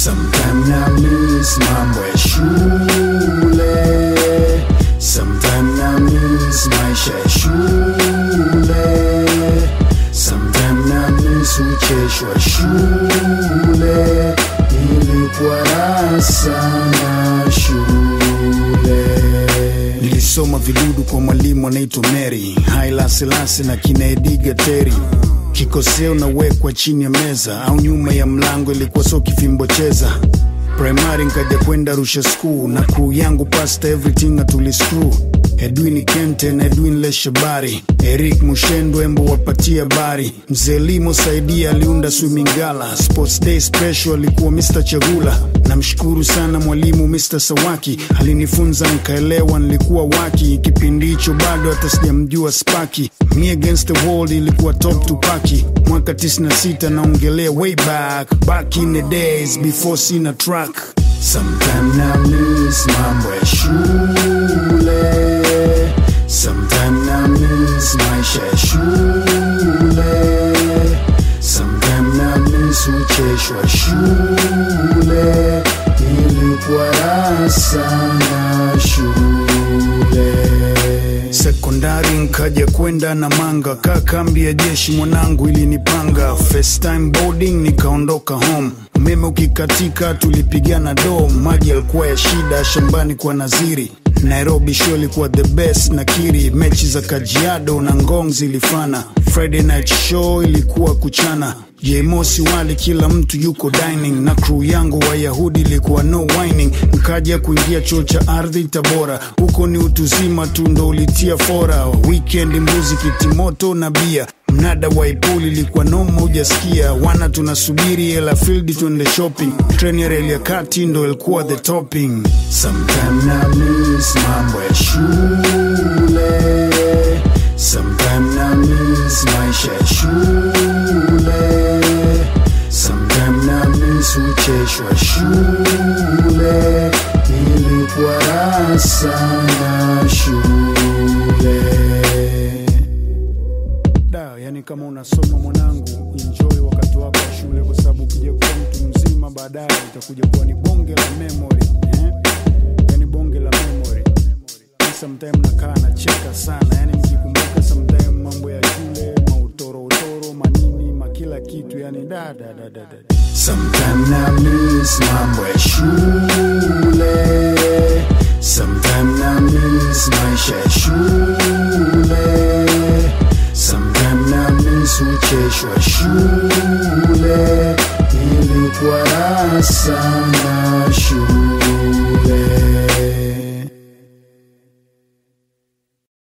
Sometime na miss mambo ya shule, sometime na miss maisha ya shule, sometime na miss ucheshi wa shule, ilikuwa raha sana shule. Nilisoma vidudu kwa mwalimu anaitwa Mary, Haile Selassie na kina Edgar Terry. Kikoseo na wekwa chini ya meza au nyuma ya mlango, ilikuwa so kifimbo cheza. Primary nkaja kwenda Arusha School na crew yangu pasta everything atuli screw. Edwin Kente na Edwin Leshabari, Eric Mushendo embo wapatia bari. Mzee Limo Saidia aliunda swimming gala. Sports day special alikuwa Mr. Chagula. Namshukuru sana mwalimu Mr. Sawaki, alinifunza nikaelewa nilikuwa waki. Kipindi hicho bado hata sijamjua Spaki. Me Against the World ilikuwa top tupaki. Mwaka 96 naongelea way back in the days before sina track. Sometime na miss mambo ya shule, sometime na miss maisha ya shule, sometime na miss ucheshi wa shule, ilikuwa raha sana shule. Sekondari nkaja kwenda na manga, kambi ya jeshi mwanangu ilinipanga. First time boarding nikaondoka home, umeme ukikatika tulipigana dom. Maji yalikuwa ya shida shambani kwa Naziri. Nairobi show ilikuwa the best nakiri. Mechi za Kajiado na Ngong zilifana. Friday night show ilikuwa kuchana. Jemosi wali kila mtu yuko dining. Na crew yangu Wayahudi ilikuwa no whining. Nkaja kuingia chuo cha ardhi Tabora, huko ni utuzima tu ndo ulitia fora. Weekend mbuzi kitimoto na bia. Mnada wa Ipuli ilikuwa noma hujasikia. Wana tunasubiri hela field tuende shopping. Train ya reli ya kati ndo ilikuwa the topping. Sometime na miss mambo ya shule, sometime na miss maisha ya shule, sometime na miss ucheshi wa shule, ilikuwa raha sana shule. Yani kama unasoma mwanangu, enjoy wakati wako wa shule, kwa sababu ukija kuwa mtu mzima baadaye itakuja kuwa ni bonge la memory, yani bonge la memory. Sometimes nakaa nacheka sana, yani nikikumbuka sometimes mambo ya shule, mautoro manini, makila kitu, yani da. Sometimes na miss mambo ya shule, sometimes na miss maisha ya shule, sometime na miss ucheshi wa shule, ilikuwa raha sana.